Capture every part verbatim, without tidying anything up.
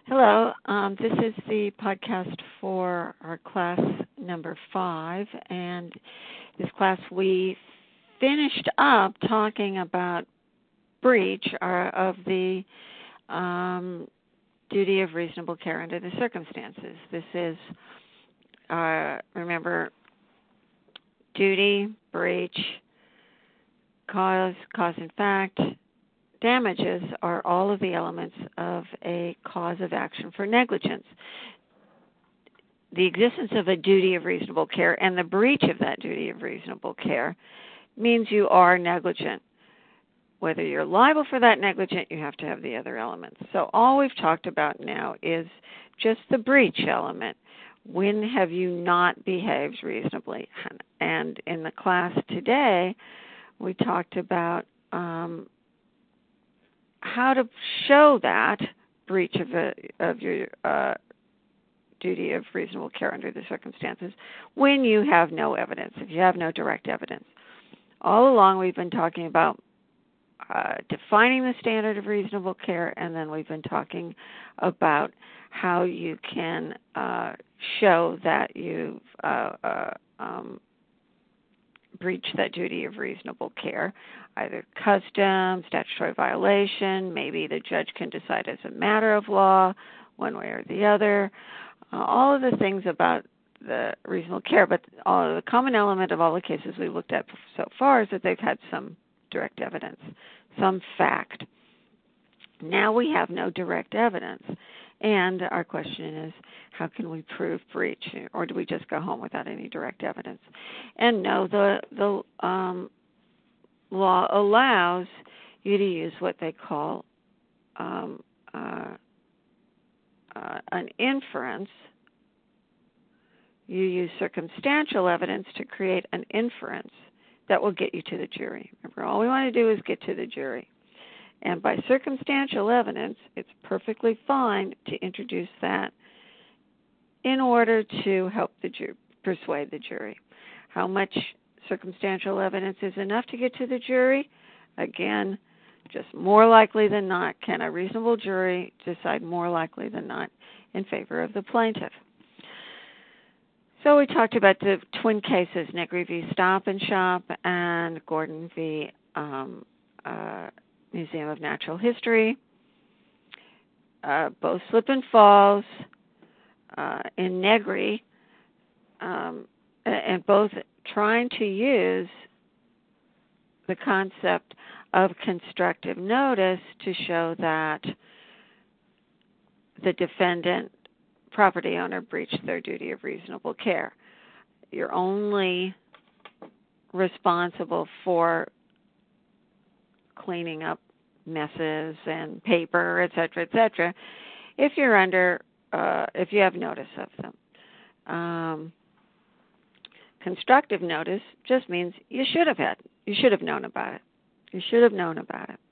Hello, um, this is the podcast for our class number five, and this class we finished up talking about breach uh, of the um, duty of reasonable care under the circumstances. This is, uh, remember, duty, breach, cause, cause and fact. Damages are all of the elements of a cause of action for negligence. The existence of a duty of reasonable care and the breach of that duty of reasonable care means you are negligent. Whether you're liable for that negligence, you have to have the other elements. So all we've talked about now is just the breach element. When have you not behaved reasonably? And in the class today, we talked about um, how to show that breach of, a, of your uh, duty of reasonable care under the circumstances when you have no evidence, if you have no direct evidence. All along we've been talking about uh, defining the standard of reasonable care, and then we've been talking about how you can uh, show that you've uh, uh, um, breached that duty of reasonable care, either custom, statutory violation, maybe the judge can decide as a matter of law, one way or the other, uh, all of the things about the reasonable care, but all, the common element of all the cases we looked at so far is that they've had some direct evidence, some fact. Now we have no direct evidence, and our question is, how can we prove breach, or do we just go home without any direct evidence? And no, the the um, law allows you to use what they call um, uh, uh, an inference. You use circumstantial evidence to create an inference that will get you to the jury. Remember, all we want to do is get to the jury. And by circumstantial evidence, it's perfectly fine to introduce that in order to help the ju- persuade the jury. How much circumstantial evidence is enough to get to the jury? Again, just more likely than not, can a reasonable jury decide more likely than not in favor of the plaintiff? So we talked about the twin cases, Negri v. Stop and Shop and Gordon v. Um, uh, Museum of Natural History, uh, both slip and falls uh, in Negri, um, and both trying to use the concept of constructive notice to show that the defendant, property owner, breached their duty of reasonable care. You're only responsible for cleaning up messes and paper, et cetera, et cetera, if you're under, uh, if you have notice of them. Um, constructive notice just means you should have had, you should have known about it. You should have known about it.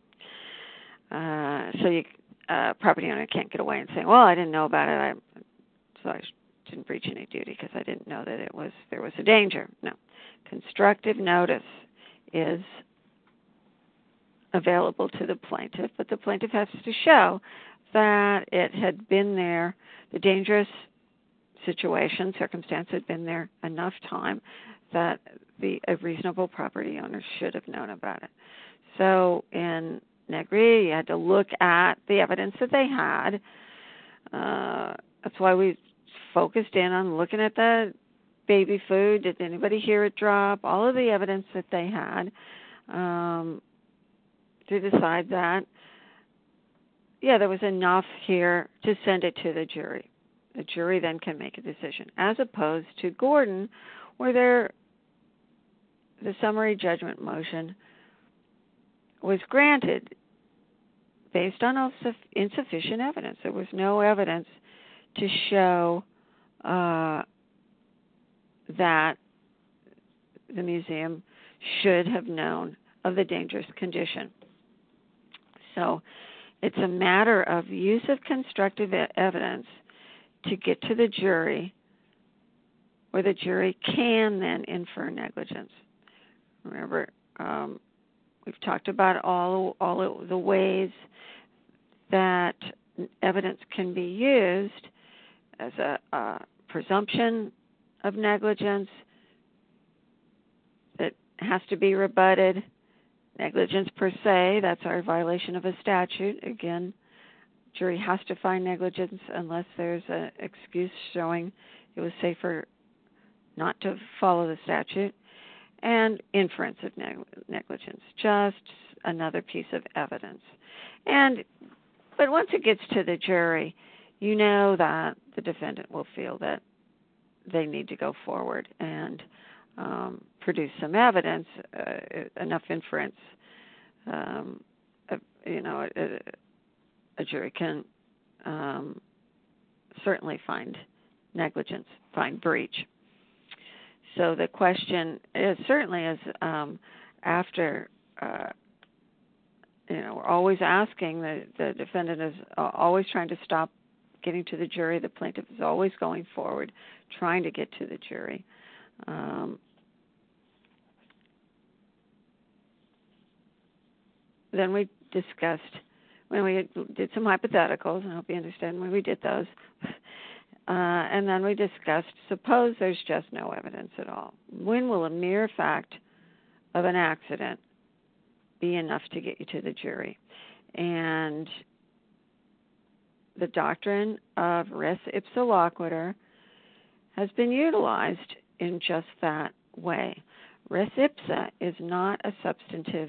Uh, so you, uh, property owner can't get away and say, well, I didn't know about it, I, so I didn't breach any duty because I didn't know that it was, there was a danger. No. Constructive notice is available to the plaintiff, but the plaintiff has to show that it had been there, the dangerous situation, circumstance had been there enough time that the a reasonable property owner should have known about it. So in Negri, you had to look at the evidence that they had. Uh, that's why we focused in on looking at the baby food. Did anybody hear it drop? All of the evidence that they had. Um, to decide that, yeah, there was enough here to send it to the jury. The jury then can make a decision, as opposed to Gordon, where there, the summary judgment motion was granted based on insufficient evidence. There was no evidence to show uh, that the museum should have known of the dangerous condition. So it's a matter of use of constructive evidence to get to the jury, where the jury can then infer negligence. Remember, um, we've talked about all all the ways that evidence can be used as a, a presumption of negligence that has to be rebutted. Negligence per se, that's our violation of a statute. Again, jury has to find negligence unless there's an excuse showing it was safer not to follow the statute. And inference of neg- negligence, just another piece of evidence. And but once it gets to the jury, you know that the defendant will feel that they need to go forward and um, produce some evidence, uh, enough inference. Um, uh, you know, a, a jury can um, certainly find negligence, find breach. So the question is certainly is um, after, uh, you know, we're always asking, the, the defendant is always trying to stop getting to the jury. The plaintiff is always going forward, trying to get to the jury. Um, then we discussed, when we did some hypotheticals, and I hope you understand when we did those, uh, and then we discussed, suppose there's just no evidence at all. When will a mere fact of an accident be enough to get you to the jury? And the doctrine of res ipsa loquitur has been utilized in just that way. Res ipsa is not a substantive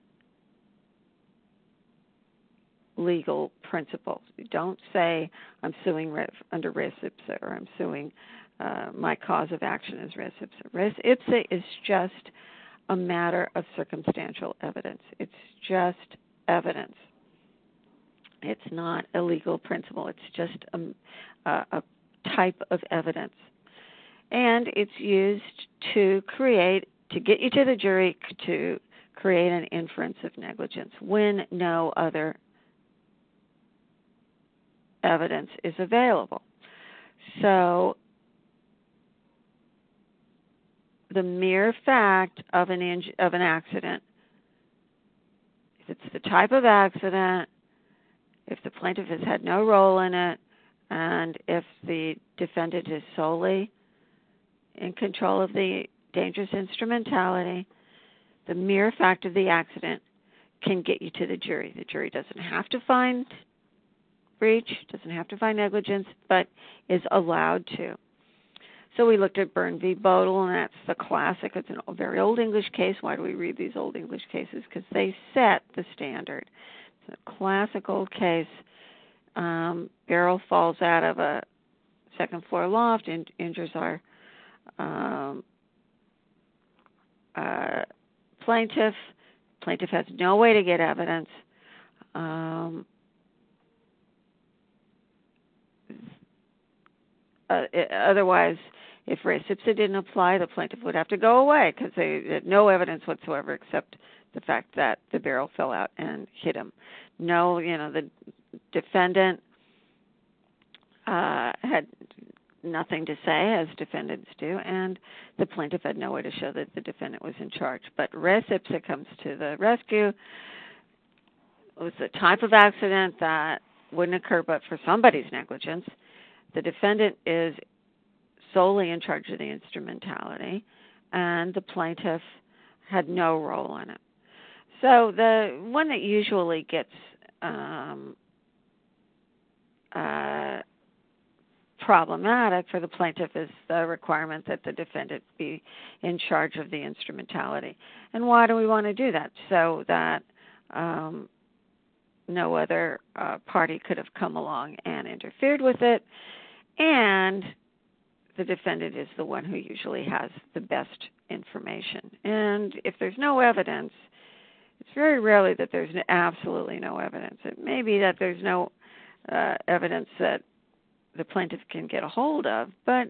legal principle. You don't say, I'm suing res, under res ipsa, or I'm suing, uh, my cause of action is res ipsa. Res ipsa is just a matter of circumstantial evidence. It's just evidence. It's not a legal principle. It's just a, a, a type of evidence. And it's used to create, to get you to the jury, to create an inference of negligence when no other evidence is available. So the mere fact of an inj- of an accident, if it's the type of accident, if the plaintiff has had no role in it, and if the defendant is solely in control of the dangerous instrumentality, the mere fact of the accident can get you to the jury. The jury doesn't have to find breach, doesn't have to find negligence, but is allowed to. So we looked at Byrne v. Bodle, and that's the classic. It's a very old English case. Why do we read these old English cases? Because they set the standard. It's a classic old case. Um, barrel falls out of a second floor loft and injures our um, uh, plaintiff. Plaintiff has no way to get evidence. Um, uh, it, otherwise, if res ipsa didn't apply, the plaintiff would have to go away because they had no evidence whatsoever except the fact that the barrel fell out and hit him. No, you know, the defendant uh, had nothing to say, as defendants do, and the plaintiff had no way to show that the defendant was in charge. But res ipsa comes to the rescue. It was the type of accident that wouldn't occur but for somebody's negligence. The defendant is solely in charge of the instrumentality, and the plaintiff had no role in it. So the one that usually gets um, uh, problematic for the plaintiff is the requirement that the defendant be in charge of the instrumentality. And why do we want to do that? So that um, no other uh, party could have come along and interfered with it, and the defendant is the one who usually has the best information. And if there's no evidence, it's very rarely that there's absolutely no evidence. It may be that there's no uh, evidence that the plaintiff can get a hold of, but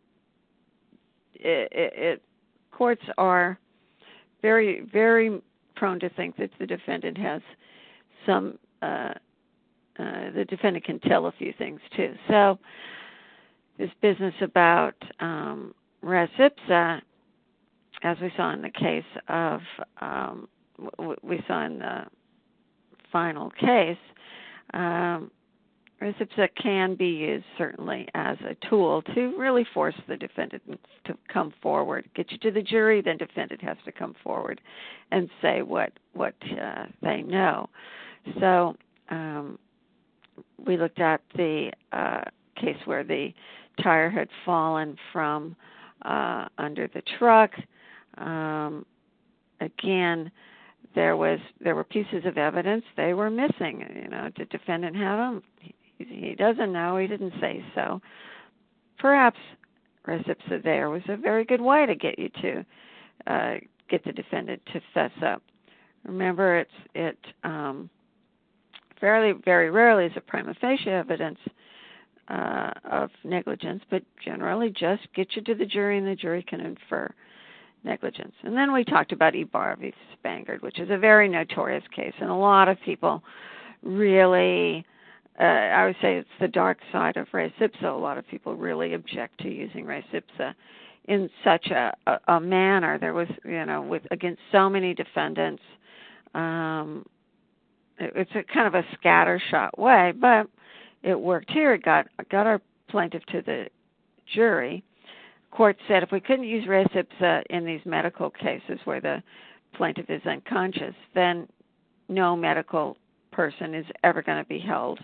it, it, it, courts are very, very prone to think that the defendant has some, uh, uh, the defendant can tell a few things too. So this business about um, res ipsa, as we saw in the case of, um, w- we saw in the final case, um, res ipsa can be used certainly as a tool to really force the defendant to come forward, get you to the jury. Then defendant has to come forward and say what what uh, they know. So um, we looked at the uh, case where the tire had fallen from uh, under the truck. Um, again, there was there were pieces of evidence they were missing. You know, did the defendant have them? He, he doesn't know. He didn't say so. Perhaps res ipsa there was a very good way to get you to uh, get the defendant to fess up. Remember, it's it um, fairly very rarely is a prima facie evidence uh, of negligence, but generally just get you to the jury, and the jury can infer negligence. And then we talked about Ibarra v. Spangard, which is a very notorious case, and a lot of people really, uh, I would say it's the dark side of res ipsa. A lot of people really object to using res ipsa in such a, a, a manner. There was, you know, with against so many defendants, um, it, it's a kind of a scattershot way, but it worked here. It got got our plaintiff to the jury. Court said if we couldn't use res ipsa in these medical cases where the plaintiff is unconscious, then no medical person is ever going to be held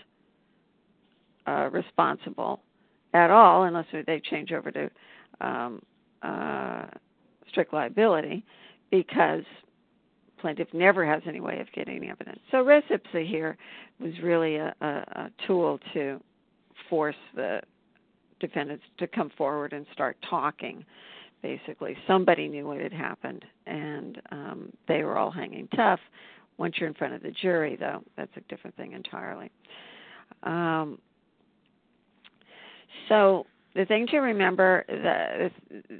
uh, responsible at all unless they change over to um, uh, strict liability, because plaintiff never has any way of getting evidence. So res ipsa here was really a, a, a tool to force the defendants to come forward and start talking. Basically, somebody knew what had happened, and um, they were all hanging tough. Once you're in front of the jury, though, that's a different thing entirely. Um, so the thing to remember that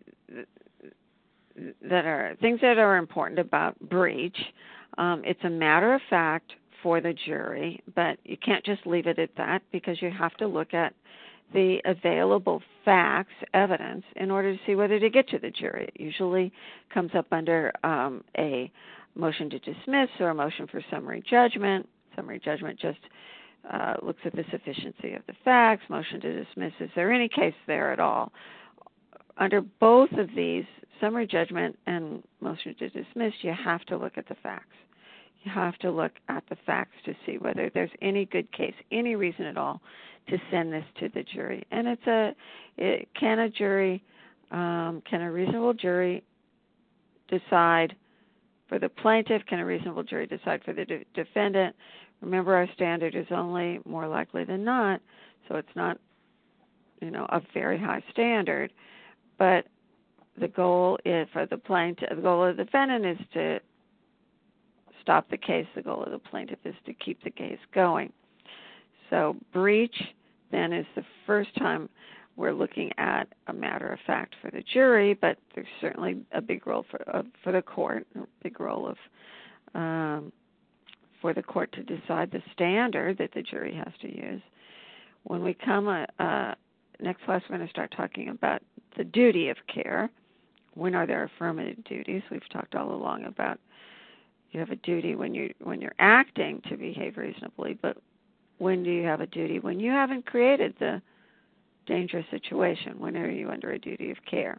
that are things that are important about breach. Um, it's a matter of fact for the jury, but you can't just leave it at that, because you have to look at the available facts, evidence, in order to see whether to get to the jury. It usually comes up under um, a motion to dismiss or a motion for summary judgment. Summary judgment just uh, looks at the sufficiency of the facts. Motion to dismiss, is there any case there at all? Under both of these, summary judgment and motion to dismiss, you have to look at the facts. You have to look at the facts to see whether there's any good case, any reason at all to send this to the jury. And it's a, it, can a jury, um, can a reasonable jury decide for the plaintiff? Can a reasonable jury decide for the de- defendant? Remember, our standard is only more likely than not, so it's not, you know, a very high standard. But the goal is for the plaintiff, the goal of the defendant is to stop the case. The goal of the plaintiff is to keep the case going. So breach then is the first time we're looking at a matter of fact for the jury, but there's certainly a big role for uh, for the court, a big role of um, for the court to decide the standard that the jury has to use. When we come uh, uh, next class, we're going to start talking about the duty of care. When are there affirmative duties? We've talked all along about you have a duty when you when you're acting to behave reasonably, but when do you have a duty? When you haven't created the dangerous situation. When are you under a duty of care?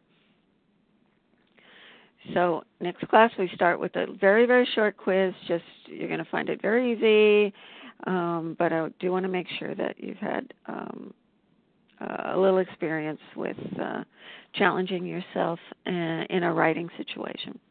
So next class we start with a very, very short quiz. Just you're going to find it very easy, um, but I do want to make sure that you've had um, a little experience with uh, challenging yourself uh, in a writing situation.